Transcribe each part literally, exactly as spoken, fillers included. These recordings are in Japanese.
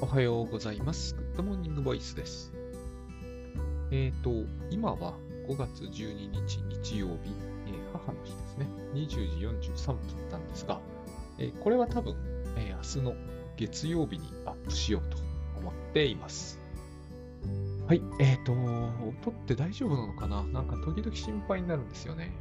おはようございます。グッドモーニングボイスです。えっと、今はごがつじゅうににち日曜日、えー母の日ですね。にじゅうじよんじゅうさんぷんなんですが、えーこれは多分、えー明日の月曜日にアップしようと思っています。はい、えっと、音って大丈夫なのかな。なんか時々心配になるんですよね。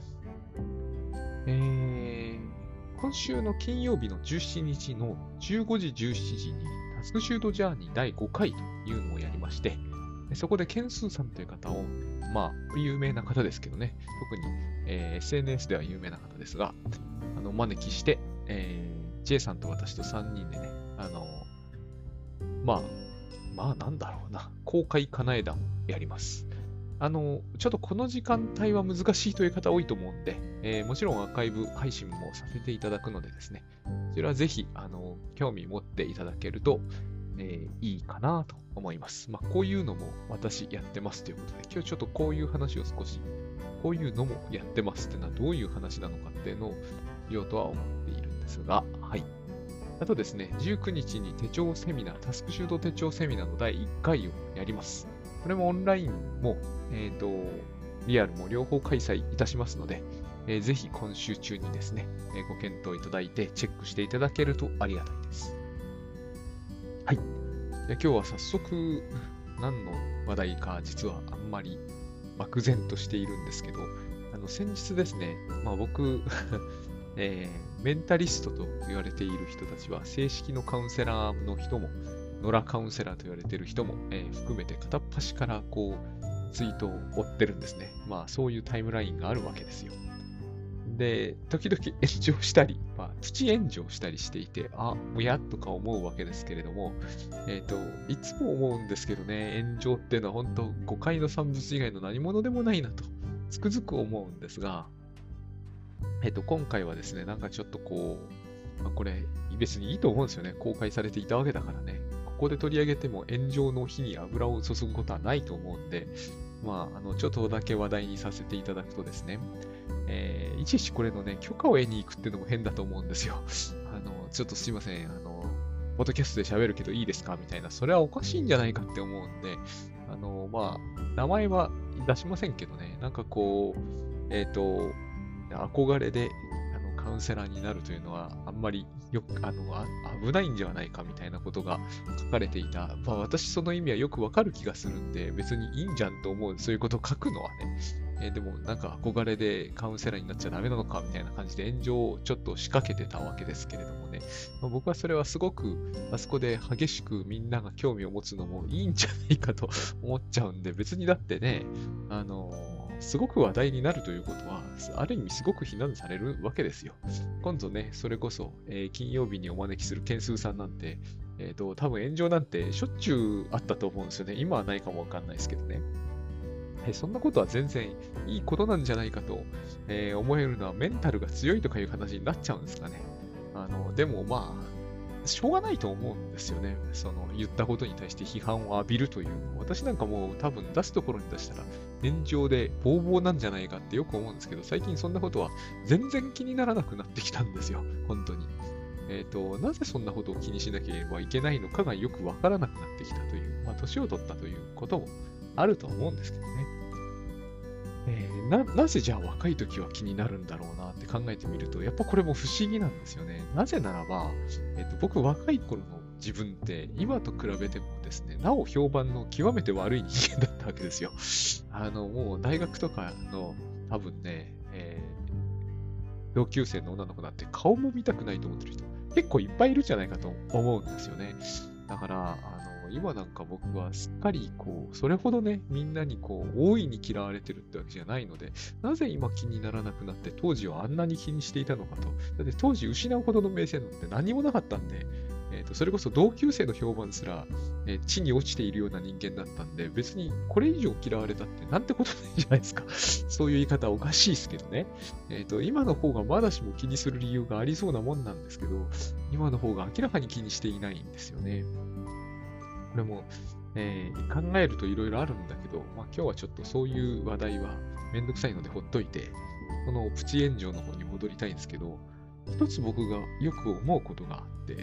えー今週の金曜日のじゅうしちにちのじゅうごじじゅうしちじにタスクシュートジャーニーだいごかいというのをやりまして、そこでケンスーさんという方を、まあ、有名な方ですけどね、特に、えー エスエヌエス では有名な方ですが、あの、お招きして、えー J さんと私とさんにんでね、あの、まあ、まあなんだろうな、公開かなえ団をやります。あの、ちょっとこの時間帯は難しいという方多いと思うんで、えーもちろんアーカイブ配信もさせていただくのでですね、こちらはぜひ、あの、興味持っていただけると、えーいいかなと思います。まあ、こういうのも私やってますということで、今日ちょっとこういう話を少し、こういうのもやってますってのはどういう話なのかっていうのを言おうとは思っているんですが、はい。あとですね、じゅうくにちに手帳セミナー、タスクシュート手帳セミナーのだいいっかいをやります。これもオンラインも、えっと、リアルも両方開催いたしますので、えーぜひ今週中にですね、えーご検討いただいてチェックしていただけるとありがたいです。はい。で今日は早速、何の話題か実はあんまり漠然としているんですけど、あの先日ですね、まあ、僕、えーメンタリストと言われている人たちは、正式のカウンセラーの人も、ノラカウンセラーと言われている人も、えー含めて片っ端からこうツイートを追ってるんですね。まあそういうタイムラインがあるわけですよ。で、時々炎上したり、まあ、プチ炎上したりしていて、あ、もやっとか思うわけですけれども、えっと、いつも思うんですけどね、炎上っていうのは本当、誤解の産物以外の何者でもないなと、つくづく思うんですが、えっと、今回はですね、なんかちょっとこう、まあ、これ、別にいいと思うんですよね。公開されていたわけだからね。ここで取り上げても炎上の火に油を注ぐことはないと思うんで、まあ、あの、ちょっとだけ話題にさせていただくとですね、えーいちいちこれのね、許可を得に行くっていうのも変だと思うんですよ。あの、ちょっとすいません、あの、ポッドキャストで喋るけどいいですかみたいな、それはおかしいんじゃないかって思うんで、あの、まあ、名前は出しませんけどね、なんかこう、えっと、憧れであのカウンセラーになるというのは、あんまりよく、あの、あ危ないんじゃないかみたいなことが書かれていた。まあ、私その意味はよくわかる気がするんで、別にいいんじゃんと思う、そういうことを書くのはね。えーでも、なんか憧れでカウンセラーになっちゃダメなのかみたいな感じで炎上をちょっと仕掛けてたわけですけれどもね。まあ、僕はそれはすごく、あそこで激しくみんなが興味を持つのもいいんじゃないかと思っちゃうんで、別にだってね、あのすごく話題になるということは、ある意味すごく非難されるわけですよ。今度ね、それこそ、えー金曜日にお招きする件数さんなんて、えっと、多分炎上なんてしょっちゅうあったと思うんですよね。今はないかもわかんないですけどね。えそんなことは全然いいことなんじゃないかと、えー思えるのはメンタルが強いとかいう話になっちゃうんですかね。あの、でもまあ、しょうがないと思うんですよね。その言ったことに対して批判を浴びるというの。私なんかもう多分出すところに出したら炎上でボーボーなんじゃないかってよく思うんですけど、最近そんなことは全然気にならなくなってきたんですよ。本当に。えっと、なぜそんなことを気にしなければいけないのかがよくわからなくなってきたという、まあ、年を取ったということもあると思うんですけどね。えーな、なぜじゃあ若い時は気になるんだろうなって考えてみると、やっぱこれも不思議なんですよね。なぜならば、えっと、僕若い頃の自分って今と比べてもですね、なお評判の極めて悪い人間だったわけですよ。あの、もう大学とかの多分ね、えー同級生の女の子だって顔も見たくないと思ってる人結構いっぱいいるんじゃないかと思うんですよね。だから、あの、今なんか僕はすっかりこう、それほどね、みんなにこう、大いに嫌われてるってわけじゃないので、なぜ今気にならなくなって当時はあんなに気にしていたのかと。だって当時失うほどの名声なんて何もなかったんで、えっと、それこそ同級生の評判すら、えー地に落ちているような人間だったんで、別にこれ以上嫌われたってなんてことないじゃないですか。そういう言い方はおかしいですけどね。えっと、今の方がまだしも気にする理由がありそうなもんなんですけど、今の方が明らかに気にしていないんですよね。これも、えー考えるといろいろあるんだけど、まあ、今日はちょっとそういう話題はめんどくさいのでほっといて、このプチ炎上の方に戻りたいんですけど、一つ僕がよく思うことがあっ 、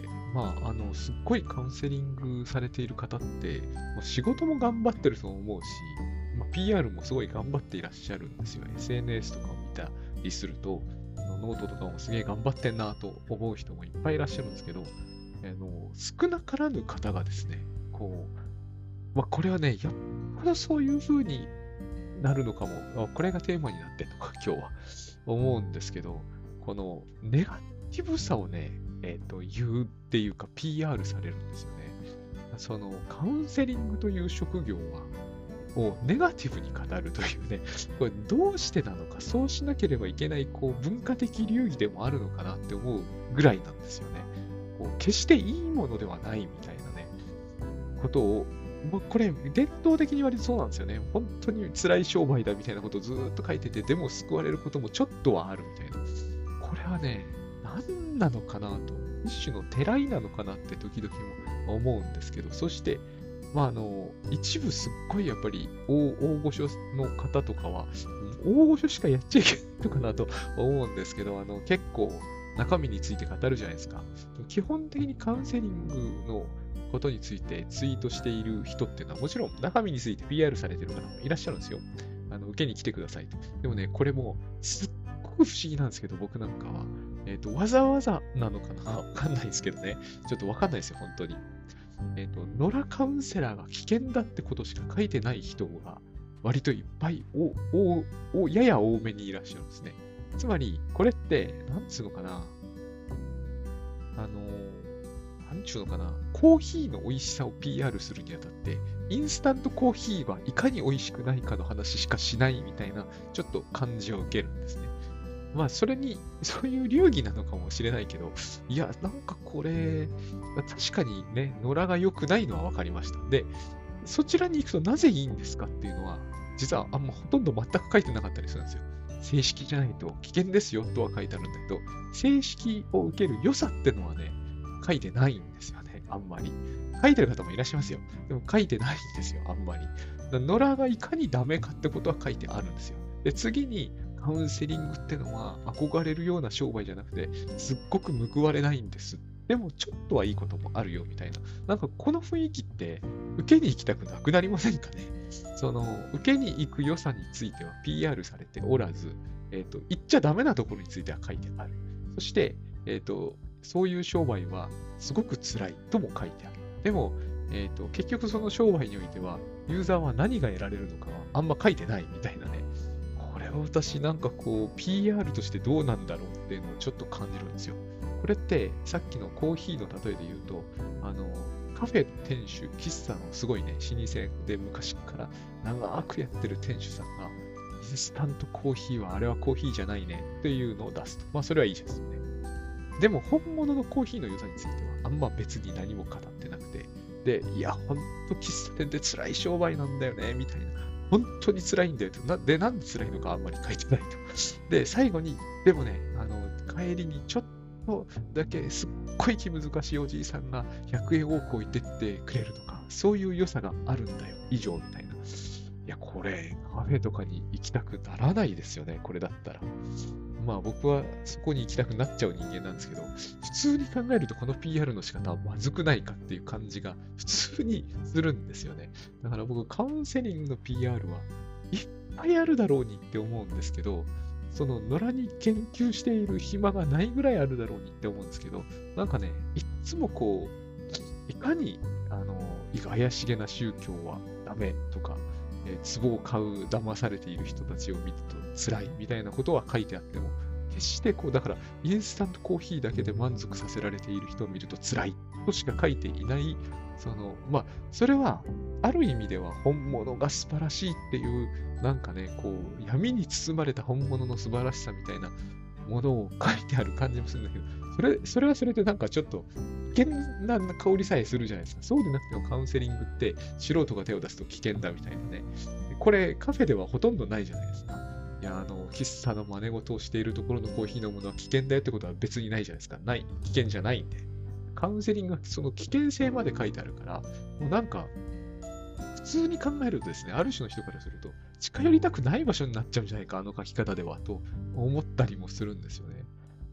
まあ、あの、すっごいカウンセリングされている方って、もう仕事も頑張ってると思うし、まあ、ピーアール もすごい頑張っていらっしゃるんですよ。エスエヌエス とかを見たりすると、あのノートとかもすげえ頑張ってんなと思う人もいっぱいいらっしゃるんですけど、あの少なからぬ方がですね、こう、まあ、これはね、やっぱりそういう風になるのかも、あこれがテーマになってんのか、今日は思うんですけど、このネガティブさをね、えっと、言うっていうか ピーアール されるんですよね。そのカウンセリングという職業は、をネガティブに語るというね、これどうしてなのか、そうしなければいけないこう文化的流儀でもあるのかなって思うぐらいなんですよね。こう決していいものではないみたいなね、ことを、もうこれ伝統的に割とそうなんですよね。本当に辛い商売だみたいなことをずーっと書いてて、でも救われることもちょっとはあるみたいな。これはね、何なのかなと、一種のてらいなのかなって時々も思うんですけど、そして、まあ、あの、一部すっごいやっぱり大大御所の方とかは、大御所しかやっちゃいけないのかなと思うんですけど、あの、結構中身について語るじゃないですか。基本的にカウンセリングのことについてツイートしている人っていうのは、もちろん中身について ピーアール されてる方もいらっしゃるんですよ。あの、受けに来てくださいと。でもね、これもすっごく不思議なんですけど、僕なんかは。えっと、わざわざなのかなわかんないですけどね。ちょっとわかんないですよ、本当に。えっと、野良カウンセラーが危険だってことしか書いてない人が割といっぱいおおおやや多めにいらっしゃるんですね。つまり、これって、なんつうのかな、あの、なんちゅうのかな、コーヒーの美味しさを ピーアール するにあたって、インスタントコーヒーはいかに美味しくないかの話しかしないみたいな、ちょっと感じを受けるんですね。まあ、それに、そういう流儀なのかもしれないけど、いや、なんかこれ、確かにね、野良が良くないのは分かりました。で、そちらに行くとなぜいいんですかっていうのは、実はあんまほとんど全く書いてなかったりするんですよ。正式じゃないと危険ですよとは書いてあるんだけど、正式を受ける良さってのはね、書いてないんですよね、あんまり。書いてる方もいらっしゃいますよ。でも書いてないんですよ、あんまり。野良がいかにダメかってことは書いてあるんですよ。で、次に、カウンセリングってのは憧れるような商売じゃなくて、すっごく報われないんです。でもちょっとはいいこともあるよみたいな。なんかこの雰囲気って受けに行きたくなくなりませんかね。その受けに行く良さについては ピーアール されておらず、えっと、行っちゃダメなところについては書いてある。そして、えっと、そういう商売はすごく辛いとも書いてある。でも、えっと、結局その商売においては、ユーザーは何が得られるのかはあんま書いてないみたいなね。これは私なんかこう ピーアール としてどうなんだろうっていうのをちょっと感じるんですよ。これってさっきのコーヒーの例えで言うと、あの、カフェ店主、喫茶のすごいね、老舗で昔から長くやってる店主さんが、インスタントコーヒーはあれはコーヒーじゃないねっていうのを出すと。まあそれはいいですよね。でも本物のコーヒーの良さについてはあんま別に何も語ってなくて、で、いや、ほんと喫茶店で辛い商売なんだよね、みたいな。本当に辛いんだよと。なで、なんで辛いのかあんまり書いてないと。で、最後に、でもね、あの、帰りにちょっとだけすっごい気難しいおじいさんがひゃくえん多く置いてってくれるとか、そういう良さがあるんだよ、以上みたいな。いや、これ、カフェとかに行きたくならないですよね、これだったら。まあ僕はそこに行きたくなっちゃう人間なんですけど、普通に考えるとこの ピーアール の仕方はまずくないかっていう感じが普通にするんですよね。だから僕カウンセリングの ピーアール はいっぱいあるだろうにって思うんですけど、その野良に研究している暇がないぐらいあるだろうにって思うんですけど、なんかね、いっつもこう、いかに、あの、怪しげな宗教はダメとか、えー、壺を買う騙されている人たちを見ると辛いみたいなことは書いてあっても、決してこう、だからインスタントコーヒーだけで満足させられている人を見ると辛いとしか書いていない、その、まあ、それはある意味では本物が素晴らしいっていう、なんかね、こう、闇に包まれた本物の素晴らしさみたいなものを書いてある感じもするんだけど、それ、それはそれでなんかちょっと危険な香りさえするじゃないですか。そうでなくてもカウンセリングって素人が手を出すと危険だみたいなね。これカフェではほとんどないじゃないですか。いや、あの、喫茶の真似事をしているところのコーヒー飲むのは危険だよってことは別にないじゃないですか。ない。危険じゃないんで。カウンセリングはその危険性まで書いてあるから、もうなんか、普通に考えるとですね、ある種の人からすると、近寄りたくない場所になっちゃうんじゃないか、あの書き方では、と思ったりもするんですよね。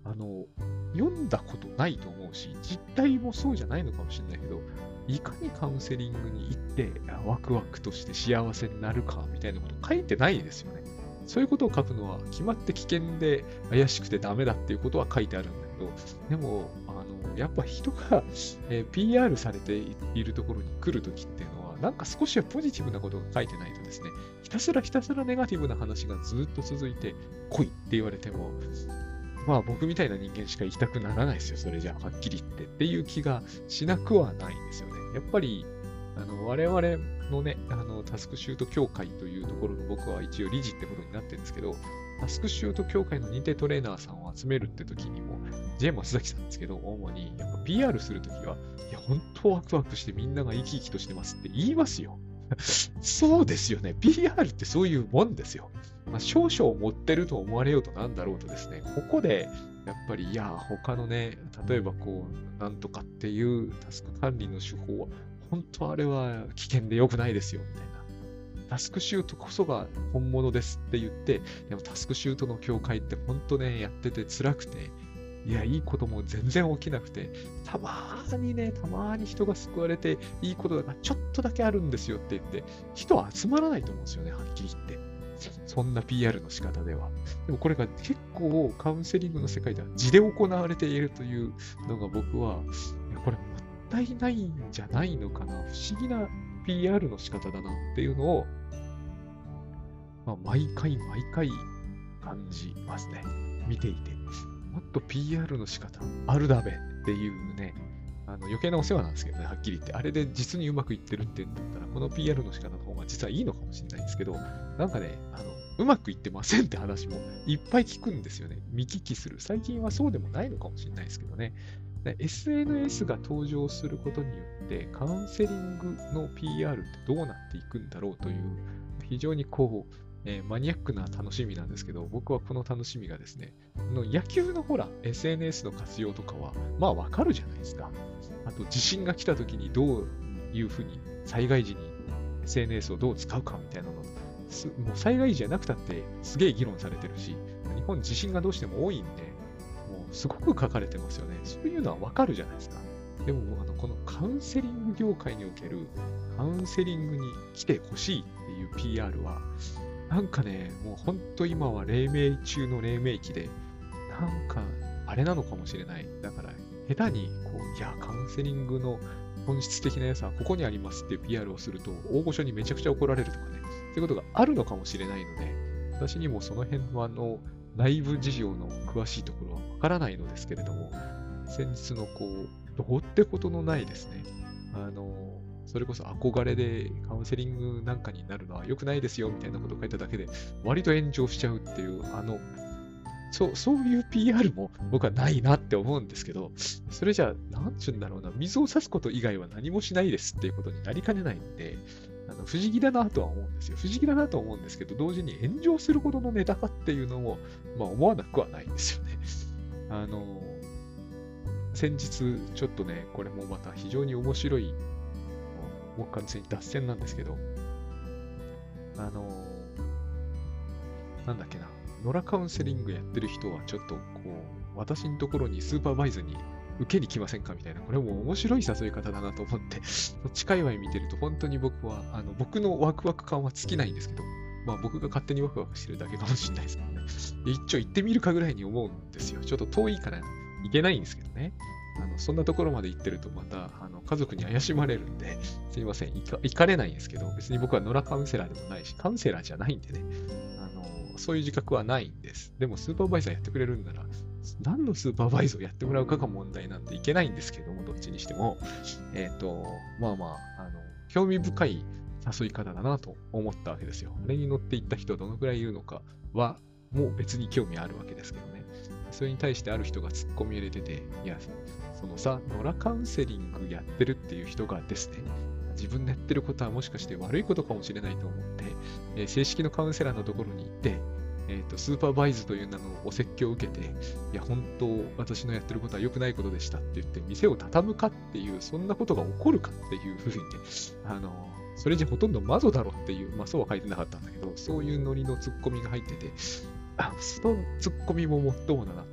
あの、読んだことないと思うし、実態もそうじゃないのかもしれないけど、いかにカウンセリングに行って、ワクワクとして幸せになるかみたいなこと書いてないですよね。そういうことを書くのは決まって危険で怪しくてダメだっていうことは書いてあるんだけど、でも、あの、やっぱ人が、えー ピーアール されているところに来るときっていうのは、なんか少しはポジティブなことが書いてないとですね、ひたすらひたすらネガティブな話がずっと続いて、来いって言われても、まあ僕みたいな人間しか行きたくならないですよ、それじゃあはっきり言ってっていう気がしなくはないんですよね。やっぱり、あの我々のね、あのタスクシュート協会というところの僕は一応理事ってことになってるんですけど、タスクシュート協会の認定トレーナーさんを集めるって時にも、ジェームは須崎さんですけど、主にやっぱ ピーアール するときは、いや、本当ワクワクしてみんなが生き生きとしてますって言いますよ。そうですよね。ピーアール ってそういうもんですよ。まあ、少々持ってると思われようとなんだろうとですね、ここで、やっぱり、いや、他のね、例えばこう、なんとかっていうタスク管理の手法は、本当あれは危険で良くないですよ、みたいな。タスクシュートこそが本物ですって言って、でもタスクシュートの協会って本当ね、やってて辛くて、いや、いいことも全然起きなくて、たまーにね、たまーに人が救われて、いいことだからちょっとだけあるんですよって言って、人は集まらないと思うんですよね、はっきり言って。そんな ピーアール の仕方では。でもこれが結構カウンセリングの世界では地で行われているというのが僕は、いやこれもったいないんじゃないのかな。不思議な ピーアール の仕方だなっていうのを、まあ、毎回毎回感じますね。見ていて。もっと ピーアール の仕方あるだべっていうね、あの余計なお世話なんですけどね、はっきり言って。あれで実にうまくいってるって言うんだったら、この ピーアール の仕方の方が実はいいのかもしれないんですけど、なんかね、あのうまくいってませんって話もいっぱい聞くんですよね。見聞きする。最近はそうでもないのかもしれないですけどね。エスエヌエス が登場することによって、カウンセリングの ピーアール ってどうなっていくんだろうという、非常にこう、えー、マニアックな楽しみなんですけど、僕はこの楽しみがですね、の野球のほら、エスエヌエス の活用とかは、まあわかるじゃないですか。あと、地震が来た時にどういうふうに、災害時に エスエヌエス をどう使うかみたいなの、もう災害時じゃなくたってすげえ議論されてるし、日本地震がどうしても多いんで、もうすごく書かれてますよね。そういうのはわかるじゃないですか。でも、あのこのカウンセリング業界におけるカウンセリングに来てほしいっていう ピーアール は、なんかね、もう本当今は黎明中の黎明期で、なんかあれなのかもしれない。だから、下手にこう、いや、カウンセリングの本質的な良さはここにありますっていう ピーアール をすると、大御所にめちゃくちゃ怒られるとかね、そういうことがあるのかもしれないので、私にもその辺のあの、内部事情の詳しいところはわからないのですけれども、先日のこう、どうってことのないですね、あの、それこそ憧れでカウンセリングなんかになるのは良くないですよみたいなことを書いただけで、割と炎上しちゃうっていう、あの、そう、そういう ピーアール も僕はないなって思うんですけど、それじゃあ、なんちゅうんだろうな、水を差すこと以外は何もしないですっていうことになりかねないんで、あの不思議だなとは思うんですよ。不思議だなと思うんですけど、同時に炎上するほどのネタかっていうのも、まあ思わなくはないんですよね。あの、先日、ちょっとね、これもまた非常に面白い、もう完全に脱線なんですけど、あの、なんだっけな、ノラカウンセリングやってる人はちょっとこう、私のところにスーパーバイズに受けに来ませんかみたいな、これも面白い誘い方だなと思って、そっち界隈見てると本当に僕は、あの、僕のワクワク感は尽きないんですけど、まあ僕が勝手にワクワクしてるだけかもしれないですけどね。一応行ってみるかぐらいに思うんですよ。ちょっと遠いから行けないんですけどね。あのそんなところまで行ってるとまたあの家族に怪しまれるんで、すいません行か、行かれないんですけど、別に僕はノラカウンセラーでもないし、カウンセラーじゃないんでね、あのそういう自覚はないんです。でもスーパーバイザーやってくれるんなら、何のスーパーバイザーをやってもらうかが問題なんでいけないんですけども、どっちにしても、えっと、まあまあ、あの興味深い誘い方だなと思ったわけですよ。あれに乗っていった人はどのくらいいるのかは、もう別に興味あるわけですけどね。それに対してある人が突っ込み入れてて、いや、そのさ、ノラカウンセリングやってるっていう人がですね、自分のやってることはもしかして悪いことかもしれないと思って、えー、正式のカウンセラーのところに行って、えーと、スーパーバイズという名のお説教を受けて、いや、本当、私のやってることは良くないことでしたって言って、店を畳むかっていう、そんなことが起こるかっていうふうにね、あの、それじゃほとんどマゾだろっていう、まあそうは書いてなかったんだけど、そういうノリのツッコミが入ってて、あ、そのツッコミももっともだなと思ったんです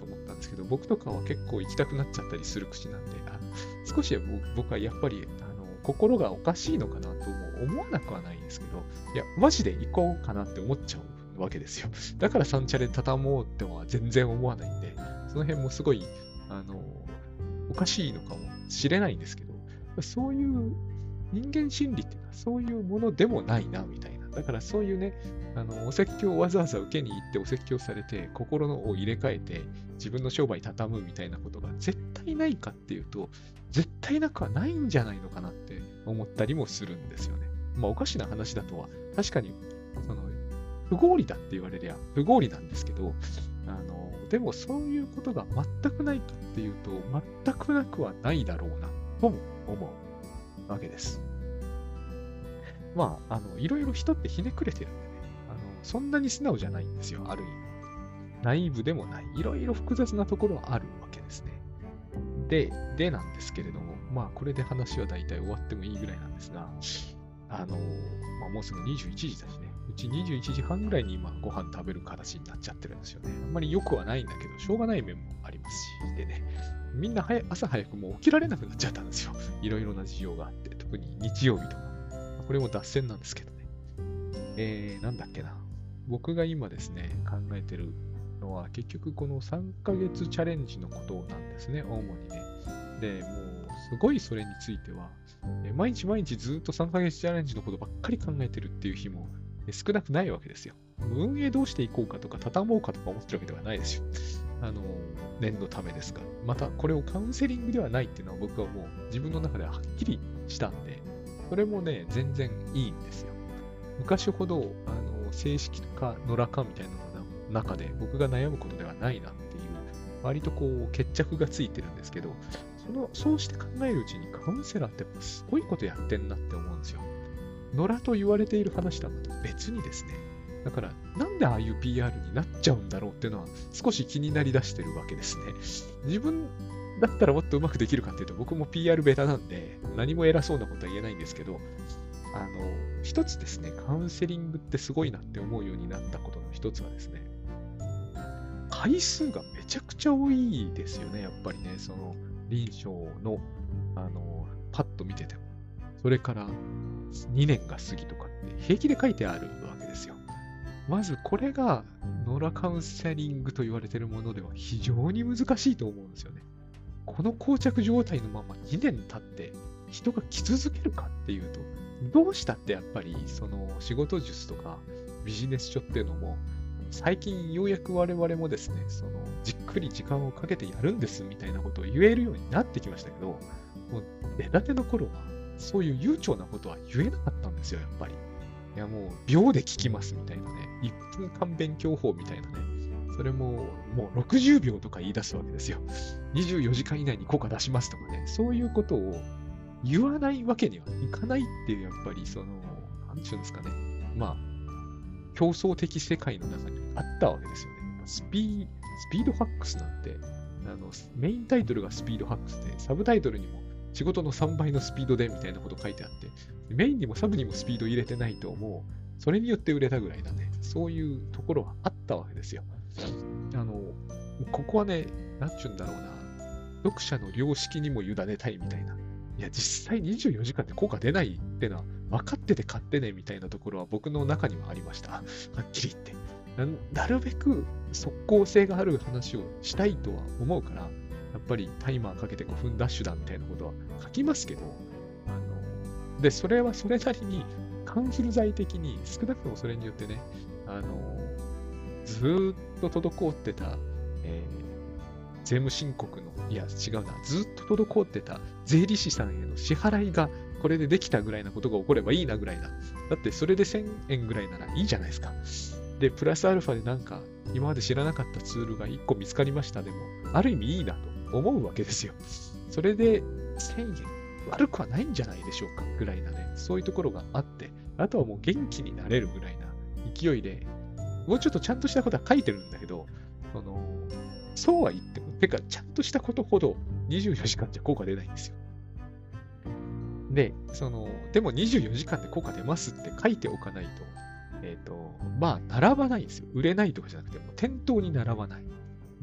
ですけど、僕とかは結構行きたくなっちゃったりする口なんで、あ少しは僕はやっぱりあの心がおかしいのかなとも思わなくはないんですけど、いや、マジで行こうかなって思っちゃうわけですよ。だからサンチャで畳もうっては全然思わないんで、その辺もすごい、あの、おかしいのかもしれないんですけど、そういう人間心理っていうのはそういうものでもないな、みたいな。だからそういうね、あの、お説教をわざわざ受けに行ってお説教されて、心のを入れ替えて、自分の商売畳むみたいなことが絶対ないかっていうと、絶対なくはないんじゃないのかなって思ったりもするんですよね。まあ、おかしな話だとは、確かに、その、不合理だって言われりゃ不合理なんですけど、あの、でもそういうことが全くないかっていうと、全くなくはないだろうな、とも思うわけです。まあ、あの、いろいろ人ってひねくれてるんでね、あの、そんなに素直じゃないんですよ、ある意味。ナイーブでもない。いろいろ複雑なところはあるわけですね。で、でなんですけれども、まあ、これで話は大体終わってもいいぐらいなんですが、あの、まあ、もうすぐにじゅういちじだしね、うちにじゅういちじはんぐらいに今ご飯食べる形になっちゃってるんですよね。あんまり良くはないんだけど、しょうがない面もありますし、でね、みんな早朝早くもう起きられなくなっちゃったんですよ。いろいろな事情があって、特に日曜日とか。これも脱線なんですけどね。えー、なんだっけな。僕が今ですね、考えてるのは、結局このさんかげつチャレンジのことなんですね、主にね。で、もう、すごいそれについては、毎日毎日ずっとさんかげつチャレンジのことばっかり考えてるっていう日も少なくないわけですよ。運営どうしていこうかとか、畳もうかとか思ってるわけではないですよ。あの、念のためですが。また、これをカウンセリングではないっていうのは僕はもう自分の中でははっきりしたんで、それもね、全然いいんですよ。昔ほど、あの、正式か野良かみたいなのの中で僕が悩むことではないなっていう、割とこう、決着がついてるんですけど、その、そうして考えるうちにカウンセラーってやっぱすごいことやってんなって思うんですよ。野良と言われている話とはまた別にですね。だから、なんでああいう ピーアール になっちゃうんだろうっていうのは少し気になりだしてるわけですね。自分だったらもっとうまくできるかっていうと、僕も ピーアール ベタなんで、何も偉そうなことは言えないんですけど、あの、一つですね、カウンセリングってすごいなって思うようになったことの一つはですね、回数がめちゃくちゃ多いですよね、やっぱりね、その、臨床の、あの、パッと見てても。それから、にねんが過ぎとかって平気で書いてあるわけですよ。まずこれがノラカウンセリングと言われているものでは非常に難しいと思うんですよね。この膠着状態のままにねん経って人が来続けるかっていうと、どうしたってやっぱりその仕事術とかビジネス書っていうのも最近ようやく我々もですね、そのじっくり時間をかけてやるんですみたいなことを言えるようになってきましたけど、もう出たての頃はそういう悠長なことは言えなかったんですよ、やっぱり。いや、もう、秒で聞きますみたいなね。いっぷんかん勉強法みたいなね。それも、もうろくじゅうびょうとか言い出すわけですよ。にじゅうよじかん以内に効果出しますとかね。そういうことを言わないわけにはいかないっていう、やっぱり、その、なんていうんですかね。まあ、競争的世界の中にあったわけですよね。スピー、スピードハックスなんて、あの、メインタイトルがスピードハックスで、サブタイトルにも、仕事のさんばいのスピードでみたいなこと書いてあって、メインにもサブにもスピード入れてないと、もう、それによって売れたぐらいだね。そういうところはあったわけですよ。あの、ここはね、なんちゅうんだろうな。読者の良識にも委ねたいみたいな。いや、実際にじゅうよじかんで効果出ないってのは、分かってて買ってねみたいなところは僕の中にはありました。はっきり言って。な、なるべく即効性がある話をしたいとは思うから、やっぱりタイマーかけてごふんダッシュだみたいなことは書きますけど、あの、で、それはそれなりに、カウンセル剤的に少なくともそれによってね、あの、ずーっと滞ってた、えー、税務申告の、いや違うな、ずーっと滞ってた税理士さんへの支払いがこれでできたぐらいなことが起こればいいなぐらいな。だってそれでせんえんぐらいならいいじゃないですか。で、プラスアルファでなんか、今まで知らなかったツールがいっこ見つかりましたでも、ある意味いいなと思うわけですよ。それでせんえん悪くはないんじゃないでしょうかぐらいなね、そういうところがあって、あとはもう元気になれるぐらいな勢いで、もうちょっとちゃんとしたことは書いてるんだけど、その、そうは言っても、てかちゃんとしたことほどにじゅうよじかんじゃ効果出ないんですよ。で、その、でもにじゅうよじかんで効果出ますって書いておかないと、えっと、まあ、並ばないんですよ。売れないとかじゃなくて、もう店頭に並ばない。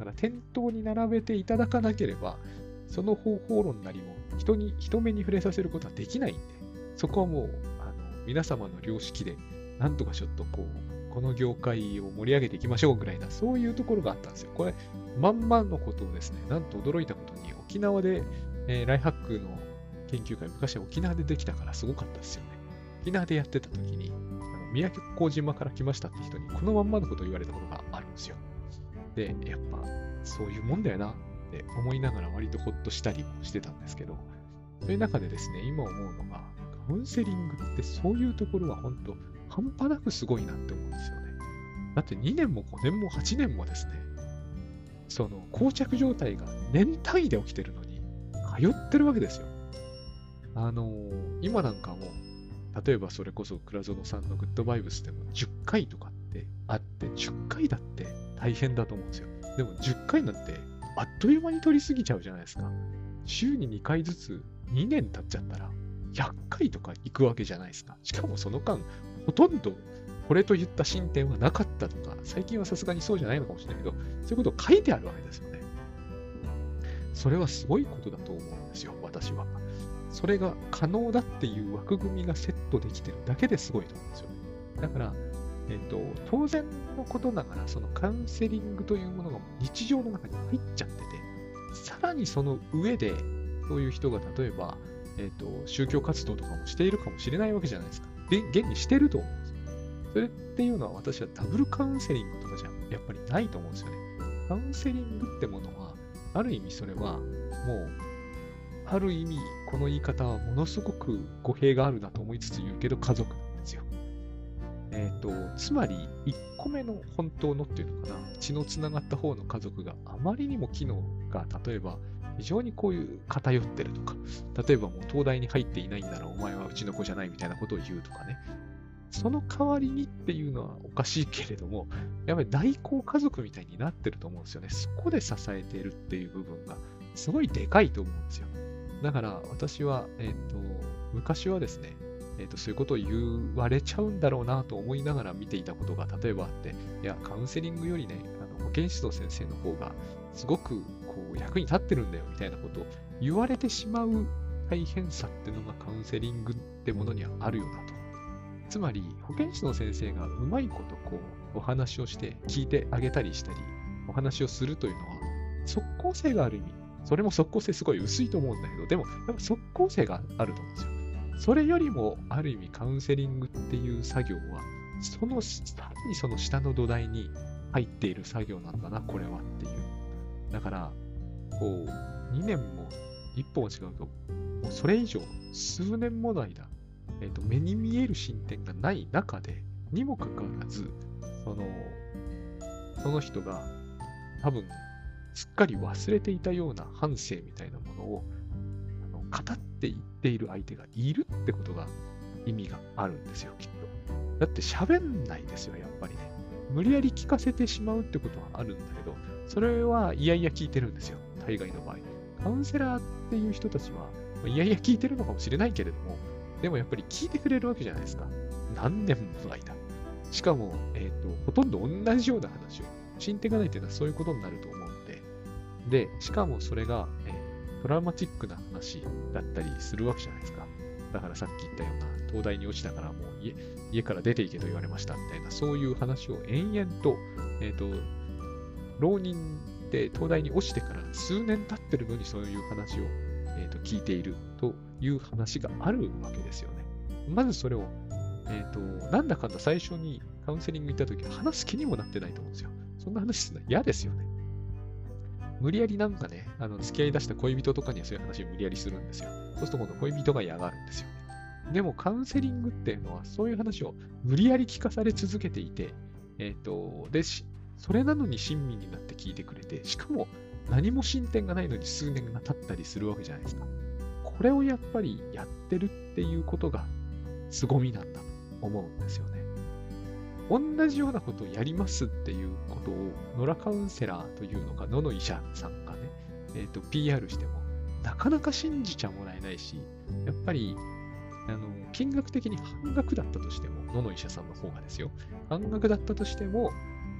だから店頭に並べていただかなければ、その方法論なりも人に、人目に触れさせることはできないんで、そこはもう、あの、皆様の良識で、なんとかちょっとこう、この業界を盛り上げていきましょうぐらいな、そういうところがあったんですよ。これ、まんまのことをですね、なんと驚いたことに、沖縄で、えーライハックの研究会、昔は沖縄でできたからすごかったですよね。沖縄でやってた時に、あの宮古島から来ましたって人に、このまんまのことを言われたことがあるんですよ。で、やっぱ、そういうもんだよなって思いながら割とほっとしたりもしてたんですけど、そういう中でですね、今思うのが、カウンセリングってそういうところは本当、半端なくすごいなって思うんですよね。だってにねんもごねんもはちねんもですね、その膠着状態が年単位で起きてるのに、通ってるわけですよ。あのー今なんかも、例えばそれこそ倉園さんのグッドバイブスでもじゅっかいとかってあって、じゅっかいだって大変だと思うんですよ。でもじゅっかいなんてあっという間に取りすぎちゃうじゃないですか。週ににかいずつにねん経っちゃったらひゃっかいとか行くわけじゃないですか。しかもその間、ほとんどこれといった進展はなかったとか、最近はさすがにそうじゃないのかもしれないけど、そういうことを書いてあるわけですよね。それはすごいことだと思うんですよ、私は。それが可能だっていう枠組みがセットできてるだけですごいと思うんですよね。だから、えっと、当然のことながら、そのカウンセリングというものが日常の中に入っちゃってて、さらにその上で、そういう人が例えば、えっと、宗教活動とかもしているかもしれないわけじゃないですか。で、現にしてると思うんですよ。それっていうのは私はダブルカウンセリングとかじゃやっぱりないと思うんですよね。カウンセリングってものは、ある意味それはもう、ある意味この言い方はものすごく語弊があるなと思いつつ言うけど家族なんですよ。えっと、つまりいっこめの本当のっていうのかな、血のつながった方の家族があまりにも機能が例えば非常にこういう偏ってるとか、例えばもう東大に入っていないんならお前はうちの子じゃないみたいなことを言うとかね。その代わりにっていうのはおかしいけれども、やっぱり代行家族みたいになってると思うんですよね。そこで支えているっていう部分がすごいでかいと思うんですよ。だから私は、えっと、昔はですね、えっと、そういうことを言われちゃうんだろうなと思いながら見ていたことが例えばあって、いや、カウンセリングよりね、あの保健室の先生の方がすごくこう役に立ってるんだよみたいなことを言われてしまう大変さっていうのがカウンセリングってものにはあるよなと。つまり、保健師の先生がうまいことこう、お話をして聞いてあげたりしたり、お話をするというのは、即効性がある意味、それも即効性すごい薄いと思うんだけど、でも、やっぱ即効性があると思うんですよ。それよりも、ある意味カウンセリングっていう作業は、その、さらにその下の土台に入っている作業なんだな、これはっていう。だから、こう、にねんも一歩も違うと、もうそれ以上、数年もの間、えーと、目に見える進展がない中で、にもかかわらず、その、その人が多分、すっかり忘れていたような反省みたいなものを、あの語っていっている相手がいるってことが意味があるんですよ、きっと。だって喋んないですよ、やっぱりね。無理やり聞かせてしまうってことはあるんだけど、それはいやいや聞いてるんですよ、大概の場合。カウンセラーっていう人たちは、いやいや聞いてるのかもしれないけれども、でもやっぱり聞いてくれるわけじゃないですか。何年もの間。しかも、えっと、ほとんど同じような話を。進展がないというのはそういうことになると思うので。で、しかもそれが、えートラウマチックな話だったりするわけじゃないですか。だからさっき言ったような、東大に落ちたからもう家家から出て行けと言われましたみたいな、そういう話を延々と、えっと、浪人で東大に落ちてから数年経ってるのにそういう話を、えーと聞いているという話があるわけですよね。まずそれを、えっと、なんだかんだ最初にカウンセリング行った時は話す気にもなってないと思うんですよ。そんな話するの嫌ですよね。無理やりなんかね、あの付き合い出した恋人とかにはそういう話を無理やりするんですよ。そうすると今度恋人が嫌がるんですよね。でもカウンセリングっていうのはそういう話を無理やり聞かされ続けていて、えっと、で、それなのに親身になって聞いてくれて、しかも何も進展がないのに数年が経ったりするわけじゃないですか。これをやっぱりやってるっていうことが凄みなんだと思うんですよね。同じようなことをやりますっていうことを、野良カウンセラーというのか、野の医者さんがね、えっと、ピーアール しても、なかなか信じちゃもらえないし、やっぱり、あの、金額的に半額だったとしても、野の医者さんの方がですよ、半額だったとしても、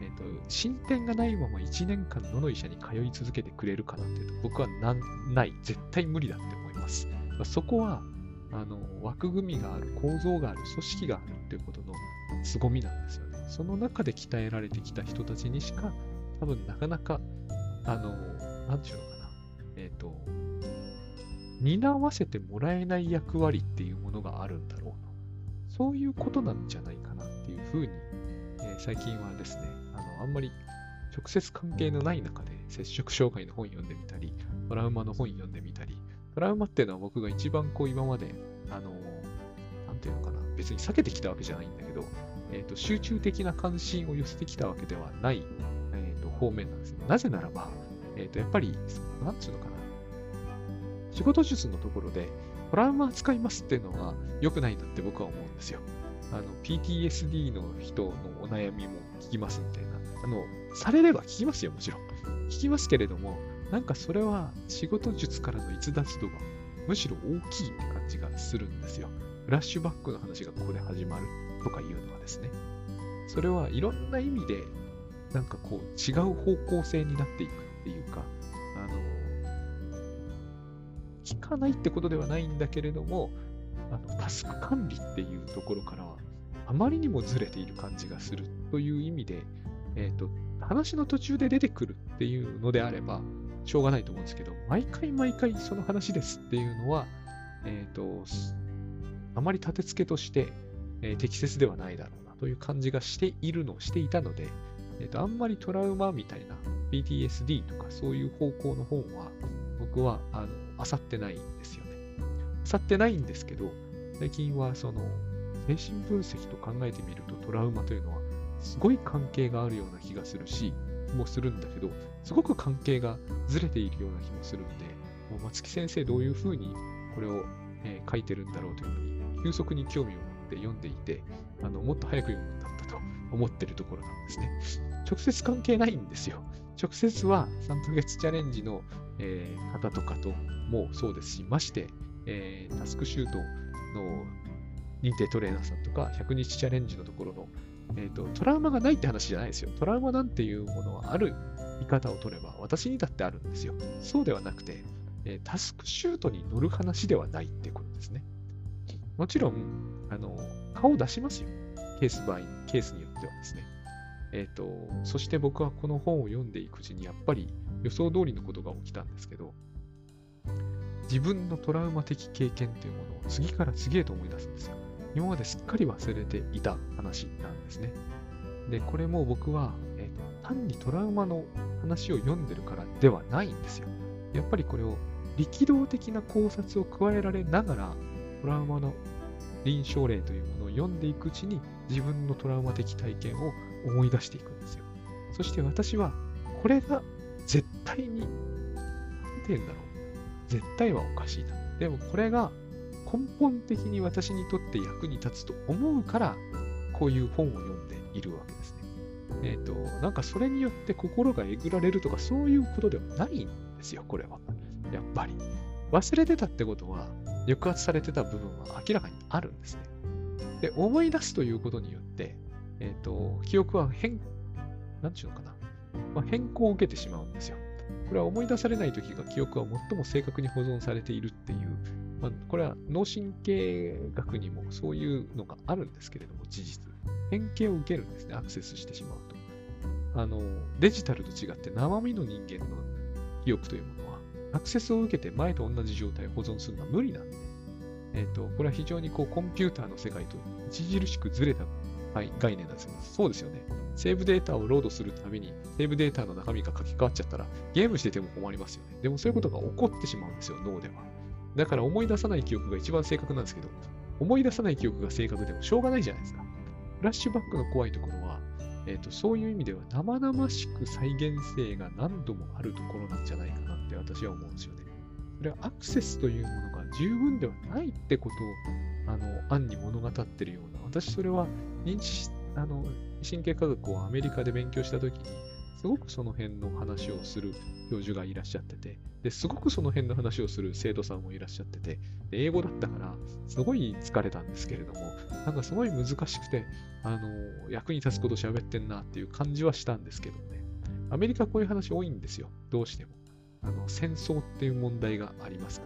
えっと、進展がないままいちねんかん野の医者に通い続けてくれるかなっていうと、僕はなんない。絶対無理だって思います。まあ、そこは、あの、枠組みがある、構造がある、組織があるっていうことの凄みなんですよね。その中で鍛えられてきた人たちにしか、多分なかなか、あの、なんていうのかな。えっと、担わせてもらえない役割っていうものがあるんだろうと。そういうことなんじゃないかなっていうふうに、えー最近はですね、あの、あんまり直接関係のない中で摂食障害の本読んでみたり、トラウマの本読んでみたり、トラウマっていうのは僕が一番こう今まで、あの、なんていうのかな、別に避けてきたわけじゃないんだけど、えっと、集中的な関心を寄せてきたわけではない、えっと、方面なんですね。なぜならば、えっと、やっぱり、なんていうのかな、仕事術のところで、トラウマ扱いますっていうのは良くないなって僕は思うんですよ。あの、ピーティーエスディー の人のお悩みも聞きますみたいな。あの、されれば聞きますよ、もちろん。聞きますけれども、なんかそれは仕事術からの逸脱度がむしろ大きいって感じがするんですよ。フラッシュバックの話がここで始まるとかいうのはですね。それはいろんな意味で、なんかこう違う方向性になっていくっていうか、あの、聞かないってことではないんだけれども、あのタスク管理っていうところからは、あまりにもずれている感じがするという意味で、えっと、話の途中で出てくるっていうのであれば、しょうがないと思うんですけど、毎回毎回その話ですっていうのは、えっと、あまり立て付けとして、えー適切ではないだろうなという感じがしているの、していたので、えっと、あんまりトラウマみたいな ピーティーエスディー とかそういう方向の本は、僕は、あの、漁ってないんですよね。漁ってないんですけど、最近はその、精神分析と考えてみるとトラウマというのは、すごい関係があるような気がするし、もするんだけど、すごく関係がずれているような気もするんで、もう松木先生どういうふうにこれを、えー書いてるんだろうというのに、急速に興味を持って読んでいて、あのもっと早く読むんだったと思ってるところなんですね。直接関係ないんですよ。直接はさんかげつチャレンジの、えー方とかともそうですし、まして、えータスクシュートの認定トレーナーさんとか、ひゃくにちチャレンジのところの、えーと、トラウマがないって話じゃないですよ。トラウマなんていうものはある見方を取れば、私にだってあるんですよ。そうではなくて、えータスクシュートに乗る話ではないってことですね。もちろん、あの、顔を出しますよ。ケースバイ、ケースによってはですね。えっと、そして僕はこの本を読んでいくうちに、やっぱり予想通りのことが起きたんですけど、自分のトラウマ的経験というものを次から次へと思い出すんですよ。今まですっかり忘れていた話なんですね。で、これも僕は、えーと単にトラウマの話を読んでるからではないんですよ。やっぱりこれを力道的な考察を加えられながら、トラウマの臨床例というものを読んでいくうちに、自分のトラウマ的体験を思い出していくんですよ。そして私は、これが絶対に、なんて言うんだろう。絶対はおかしいな。でもこれが根本的に私にとって役に立つと思うから、こういう本を読んでいるわけですね。えっと、なんかそれによって心がえぐられるとかそういうことではないんですよ、これは。やっぱり。忘れてたってことは、抑圧されてた部分は明らかにあるんですね。で、思い出すということによって、えっと、記憶は変、なんちゅうのかな。まあ、変更を受けてしまうんですよ。これは思い出されないときが記憶は最も正確に保存されているっていう、まあ、これは脳神経学にもそういうのがあるんですけれども、事実。変形を受けるんですね、アクセスしてしまうと。あの、デジタルと違って生身の人間の記憶というものは、アクセスを受けて前と同じ状態を保存するのは無理なんで、えっと、これは非常にこうコンピューターの世界と著しくずれた概念なんですよ。そうですよね。セーブデータをロードするたびに、セーブデータの中身が書き換わっちゃったら、ゲームしてても困りますよね。でもそういうことが起こってしまうんですよ、脳では。だから思い出さない記憶が一番正確なんですけど、思い出さない記憶が正確でもしょうがないじゃないですか。フラッシュバックの怖いところは、えっと、そういう意味では生々しく再現性が何度もあるところなんじゃないかなって私は思うんですよね。それはアクセスというものが十分ではないってことを、あの、暗に物語ってるような、私それは認知し、あの、神経科学をアメリカで勉強したときに、 すごくその辺の話をする教授がいらっしゃってて、ですごくその辺の話をする生徒さんもいらっしゃってて、で英語だったから、すごい疲れたんですけれども、なんかすごい難しくて、あの、役に立つこと喋ってんなっていう感じはしたんですけどね。アメリカこういう話多いんですよ。どうしても。あの、戦争っていう問題がありますから。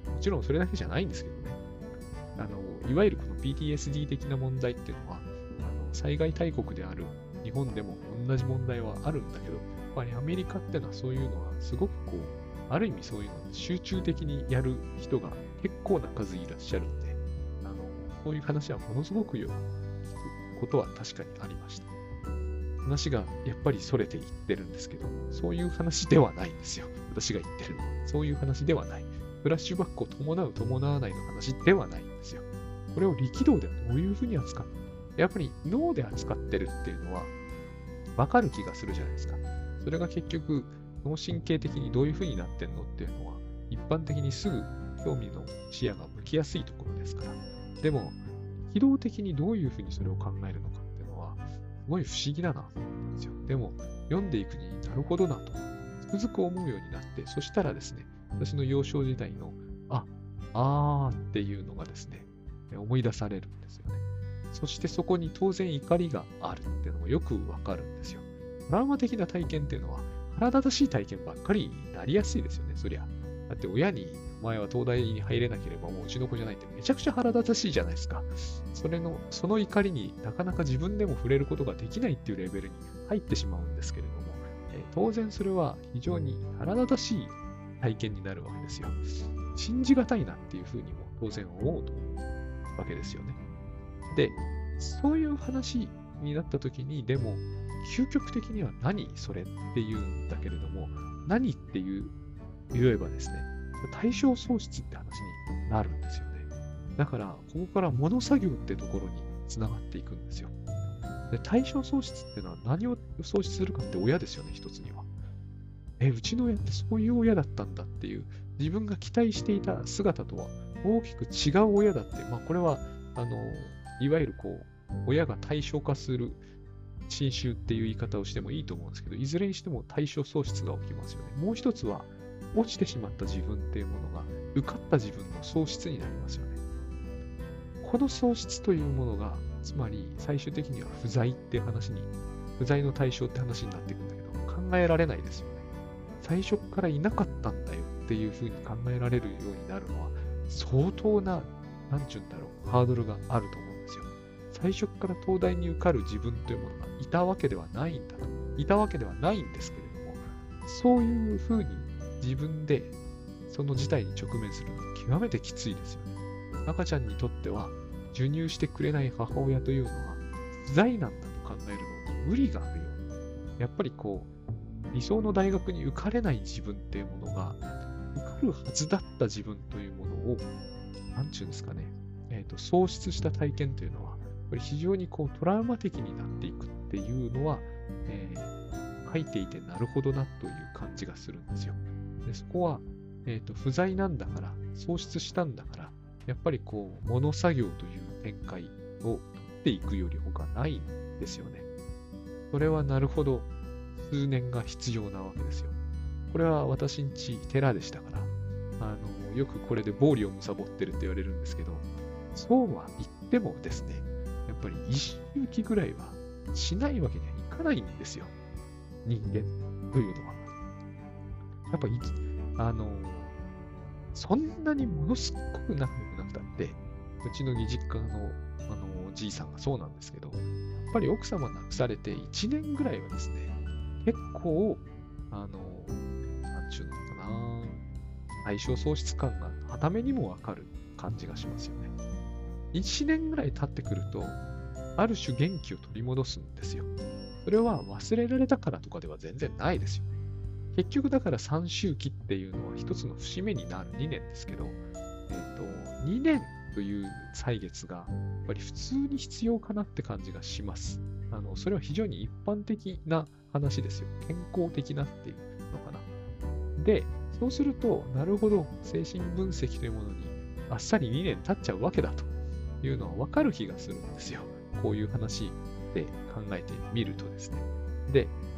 もちろんそれだけじゃないんですけどね。あの、いわゆるこの ピーティーエスディー 的な問題っていうのは、あの災害大国である日本でも同じ問題はあるんだけど、やっぱりアメリカっていうのはそういうのはすごくこう、ある意味そういうのを集中的にやる人が結構な数いらっしゃるんで、あの、そういう話はものすごくよく聞くことは確かにありました。話がやっぱり逸れていってるんですけど、そういう話ではないんですよ。私が言ってるのは。そういう話ではない。フラッシュバックを伴う、伴わないの話ではないんですよ。これを力道ではどういうふうに扱う？やっぱり脳で扱ってるっていうのは分かる気がするじゃないですか。それが結局脳神経的にどういうふうになってんのっていうのは一般的にすぐ興味の視野が向きやすいところですから。でも、機動的にどういうふうにそれを考えるのかっていうのはすごい不思議だなと思ったんですよ。でも、読んでいくになるほどなとつくづく思うようになって、そしたらですね、私の幼少時代のあ、あーっていうのがですね、思い出されるんですよね。そしてそこに当然怒りがあるっていうのもよくわかるんですよ。トラウマ的な体験っていうのは腹立たしい体験ばっかりになりやすいですよね、そりゃ。だって親にお前は東大に入れなければもううちの子じゃないってめちゃくちゃ腹立たしいじゃないですか。それの、その怒りになかなか自分でも触れることができないっていうレベルに入ってしまうんですけれども、えー、当然それは非常に腹立たしい体験になるわけですよ。信じがたいなっていうふうにも当然思うと思うわけですよね。で、そういう話になった時に、でも、究極的には何それっていうんだけれども、何っていう、言えばですね、対象喪失って話になるんですよね。だから、ここから物作業ってところに繋がっていくんですよ。で、対象喪失っていうのは何を喪失するかって親ですよね、一つには。え、うちの親ってそういう親だったんだっていう、自分が期待していた姿とは大きく違う親だって、まあこれは、あの、いわゆるこう、親が対象化する侵襲っていう言い方をしてもいいと思うんですけど、いずれにしても対象喪失が起きますよね。もう一つは、落ちてしまった自分っていうものが、受かった自分の喪失になりますよね。この喪失というものが、つまり最終的には不在っていう話に、不在の対象って話になっていくんだけど、考えられないですよね。最初からいなかったんだよっていうふうに考えられるようになるのは、相当な、なんちゅうんだろう、ハードルがあると思うんですよ。最初から東大に受かる自分というものがいたわけではないんだと。いたわけではないんですけれども、そういうふうに自分でその事態に直面するのは極めてきついですよね。赤ちゃんにとっては授乳してくれない母親というのは不在なんだと考えるのに無理があるよ。やっぱりこう、理想の大学に受かれない自分っていうものが、受かるはずだった自分というものを、なんちゅうんですかね、えっと、喪失した体験というのは、やっぱり非常にこうトラウマ的になっていくっていうのは、えー、書いていてなるほどなという感じがするんですよ。でそこは、えっと、不在なんだから、喪失したんだから、やっぱりこう、物作業という展開を取っていくより他ないんですよね。それはなるほど、数年が必要なわけですよ。これは私んち寺でしたから、あの、よくこれで暴利を貪ってるって言われるんですけど、そうは言ってもですね、やっぱり一周期ぐらいはしないわけにはいかないんですよ。人間というのは。やっぱり、あの、そんなにものすっごく仲良くなくたって、うちの義実家の、あの、じいさんがそうなんですけど、やっぱり奥様亡くされていちねんぐらいはですね、結構、あの、なんちゅうのかな、対象喪失感がはためにもわかる感じがしますよね。いちねんぐらい経ってくると、ある種元気を取り戻すんですよ。それは忘れられたからとかでは全然ないですよね。結局だからさん周期っていうのは一つの節目になるにねんですけど、えっと、にねんという歳月がやっぱり普通に必要かなって感じがします。あの、それは非常に一般的な話ですよ。健康的なっていうのかな。で、そうすると、なるほど、精神分析というものにあっさりにねん経っちゃうわけだというのはわかる気がするんですよ。こういう話で考えてみるとですね。で、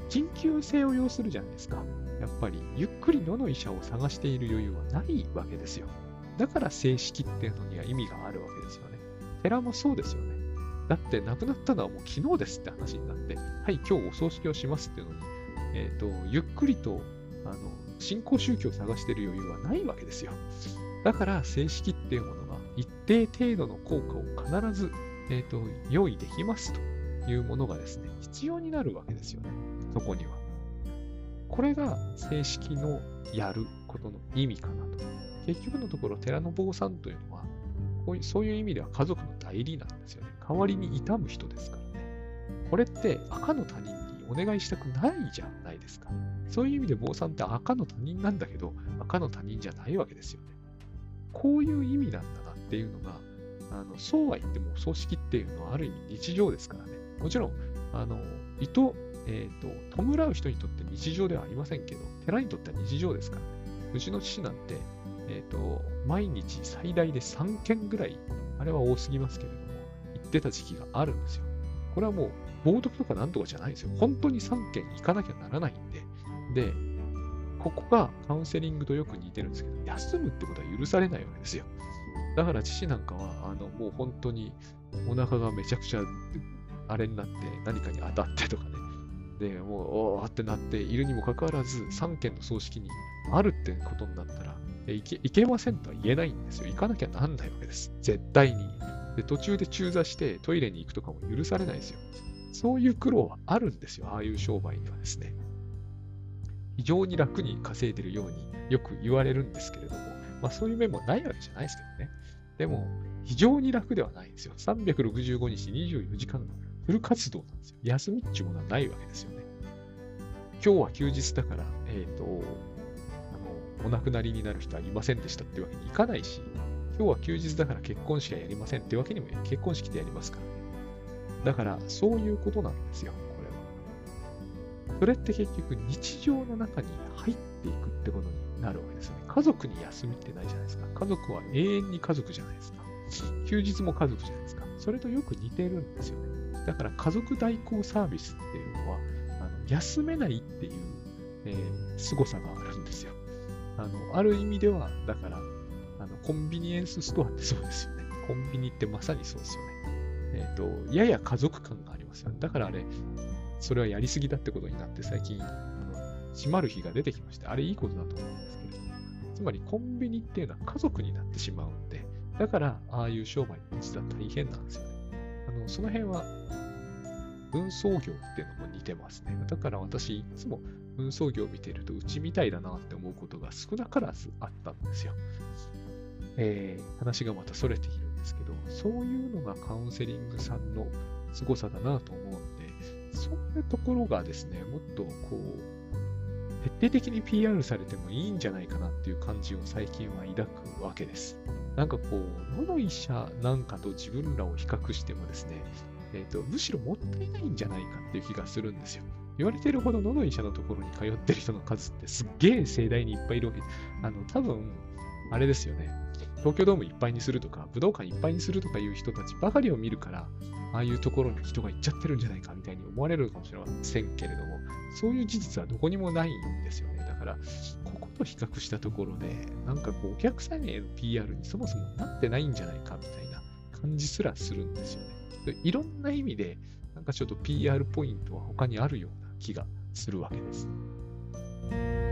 緊急性を要するじゃないですか。やっぱり、ゆっくり野の医者を探している余裕はないわけですよ。だから正式っていうのには意味があるわけですよね。寺もそうですよね。だって亡くなったのはもう昨日ですって話になって、はい、今日お葬式をしますっていうのに、えっと、ゆっくりと、あの、新興宗教を探している余裕はないわけですよ。だから正式っていうものが一定程度の効果を必ず、えっと、用意できますというものがですね、必要になるわけですよね。そこには。これが正式のやることの意味かなと。結局のところ、寺の坊さんというのは、こういうそういう意味では家族の代理なんですよね。代わりに悼む人ですからね。これって赤の他人にお願いしたくないじゃないですか。そういう意味で坊さんって赤の他人なんだけど、赤の他人じゃないわけですよね。こういう意味なんだなっていうのが、あのそうは言っても葬式っていうのはある意味日常ですからね。もちろん、あの、意図、えっ、ー、と、弔う人にとって日常ではありませんけど、寺にとっては日常ですからね。うちの父なんて、えっ、ー、と、毎日最大でさんけんぐらい、あれは多すぎますけれども、行ってた時期があるんですよ。これはもう、冒涜とかなんとかじゃないですよ。本当にさんけん行かなきゃならないんで。で、ここがカウンセリングとよく似てるんですけど、休むってことは許されないわけですよ。だから父なんかは、あの、もう本当にお腹がめちゃくちゃあれになって何かに当たってとかね。で、もう、おーってなっているにもかかわらず、さんけんの葬式にあるってことになったら、いけ、いけませんとは言えないんですよ。行かなきゃなんないわけです。絶対に。で、途中で中座してトイレに行くとかも許されないですよ。そういう苦労はあるんですよ。ああいう商売にはですね。非常に楽に稼いでるようによく言われるんですけれども、まあそういう面もないわけじゃないですけどね。でも、非常に楽ではないんですよ。さんびゃくろくじゅうごにちにじゅうよじかんフル活動なんですよ。休みっていうものはないわけですよね。今日は休日だから、えっと、あの、お亡くなりになる人はいませんでしたってわけにいかないし、今日は休日だから結婚式はやりませんってわけにも、結婚式でやりますからね。だから、そういうことなんですよ、これは。それって結局、日常の中に入っていくってことになるわけですよね。家族に休みってないじゃないですか。家族は永遠に家族じゃないですか。休日も家族じゃないですか。それとよく似てるんですよね。だから家族代行サービスっていうのは、あの休めないっていう、えー、凄さがあるんですよ。あの、ある意味では、だから、あの、コンビニエンスストアってそうですよね。コンビニってまさにそうですよね。えっと、やや家族感がありますよね。だからあれ、それはやりすぎだってことになって最近、あの、閉まる日が出てきまして、あれいいことだと思うんですけれども、つまりコンビニっていうのは家族になってしまうんで、だから、ああいう商売って実は大変なんですよね。あの、その辺は、運送業っていうのも似てますね。だから私、いつも運送業を見ていると、うちみたいだなって思うことが少なからずあったんですよ。えー、話がまた逸れているんですけど、そういうのがカウンセリングさんの凄さだなと思うんで、そういうところがですね、もっとこう、徹底的に ピーアール されてもいいんじゃないかなっていう感じを最近は抱くわけです。なんかこう、野の医者なんかと自分らを比較してもですね、えーと、むしろもったいないんじゃないかっていう気がするんですよ。言われてるほど野の医者のところに通ってる人の数ってすっげえ盛大にいっぱいいるわけで、あの、多分、あれですよね。東京ドームいっぱいにするとか、武道館いっぱいにするとかいう人たちばかりを見るから、ああいうところに人が行っちゃってるんじゃないかみたいに思われるかもしれませんけれども、そういう事実はどこにもないんですよね。だから、ここと比較したところで、なんかこう、お客さんへの ピーアール にそもそもなってないんじゃないかみたいな感じすらするんですよね。いろんな意味で、なんかちょっと ピーアール ポイントは他にあるような気がするわけです。